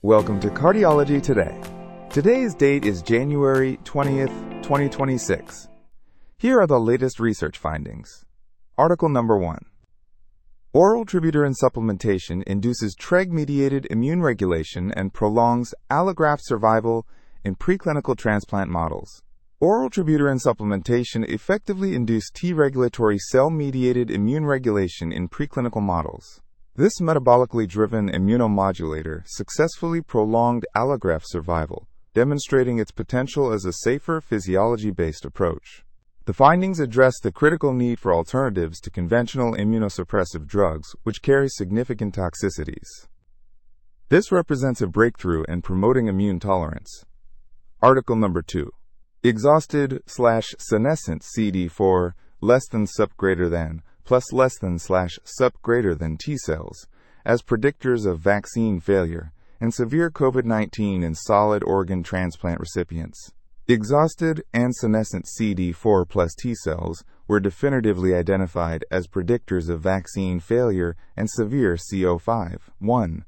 Welcome to Cardiology Today. Today's date is January 20th, 2026. Here are the latest research findings. Article number 1. Oral tributarin supplementation induces TREG-mediated immune regulation and prolongs allograft survival in preclinical transplant models. Oral tributarin supplementation effectively induced T-regulatory cell-mediated immune regulation in preclinical models. This metabolically driven immunomodulator successfully prolonged allograft survival, demonstrating its potential as a safer physiology-based approach. The findings address the critical need for alternatives to conventional immunosuppressive drugs, which carry significant toxicities. This represents a breakthrough in promoting immune tolerance. Article number 2. Exhausted/senescent CD4 less than sup greater than plus less than / sup greater than T cells as predictors of vaccine failure and severe COVID-19 in solid organ transplant recipients. Exhausted and senescent CD4 plus T cells were definitively identified as predictors of vaccine failure and severe CO5-1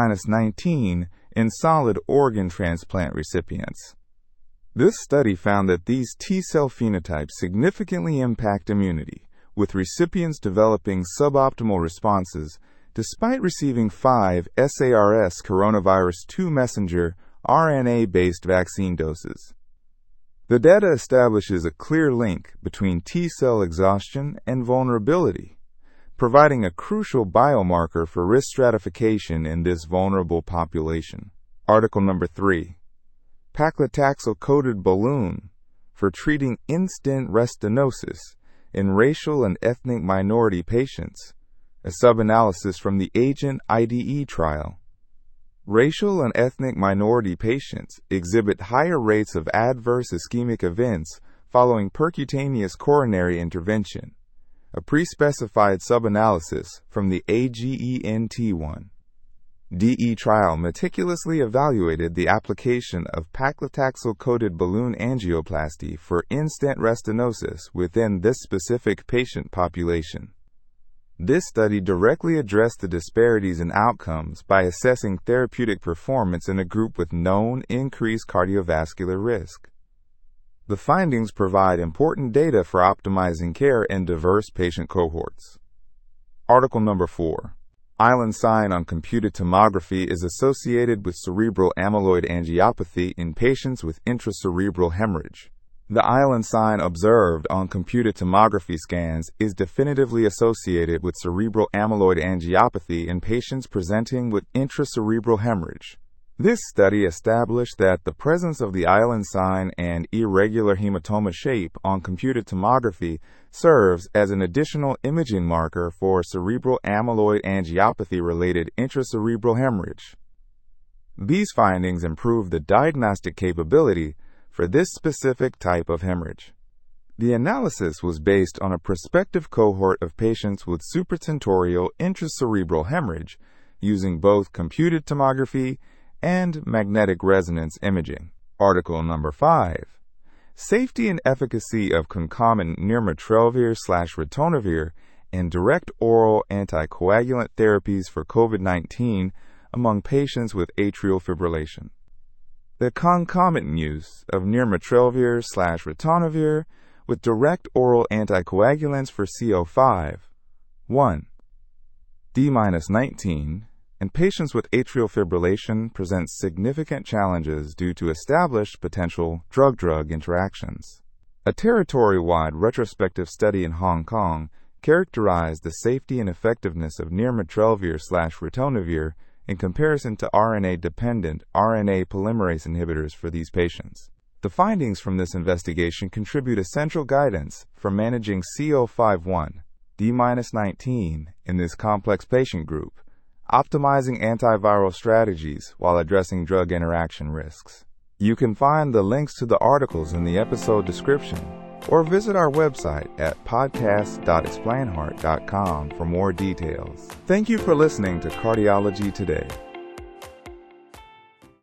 D-19 in solid organ transplant recipients. This study found that these T cell phenotypes significantly impact immunity, with recipients developing suboptimal responses despite receiving 5 SARS coronavirus 2 messenger RNA-based vaccine doses. The data establishes a clear link between T cell exhaustion and vulnerability, providing a crucial biomarker for risk stratification in this vulnerable population. Article number 3. Paclitaxel-coated balloon for treating in-stent restenosis in racial and ethnic minority patients, a sub-analysis from the AGENT IDE trial. Racial and ethnic minority patients exhibit higher rates of adverse ischemic events following percutaneous coronary intervention, a pre-specified sub-analysis from the AGENT-1. DE trial meticulously evaluated the application of paclitaxel-coated balloon angioplasty for in-stent restenosis within this specific patient population. This study directly addressed the disparities in outcomes by assessing therapeutic performance in a group with known increased cardiovascular risk. The findings provide important data for optimizing care in diverse patient cohorts. Article number 4. Island sign on computed tomography is associated with cerebral amyloid angiopathy in patients with intracerebral hemorrhage. The island sign observed on computed tomography scans is definitively associated with cerebral amyloid angiopathy in patients presenting with intracerebral hemorrhage. This study established that the presence of the island sign and irregular hematoma shape on computed tomography serves as an additional imaging marker for cerebral amyloid angiopathy-related intracerebral hemorrhage. These findings improve the diagnostic capability for this specific type of hemorrhage. The analysis was based on a prospective cohort of patients with supratentorial intracerebral hemorrhage using both computed tomography and magnetic resonance imaging. Article number 5. Safety and efficacy of concomitant nirmatrelvir/ritonavir and direct oral anticoagulant therapies for COVID-19 among patients with atrial fibrillation. The concomitant use of nirmatrelvir/ritonavir with direct oral anticoagulants for CO5-1 D-19 and patients with atrial fibrillation presents significant challenges due to established potential drug-drug interactions. A territory-wide retrospective study in Hong Kong characterized the safety and effectiveness of nirmatrelvir/ritonavir in comparison to RNA-dependent RNA polymerase inhibitors for these patients. The findings from this investigation contribute essential guidance for managing CO5-1 D-19 in this complex patient group, optimizing antiviral strategies while addressing drug interaction risks. You can find the links to the articles in the episode description or visit our website at podcast.explainheart.com for more details. Thank you for listening to Cardiology Today.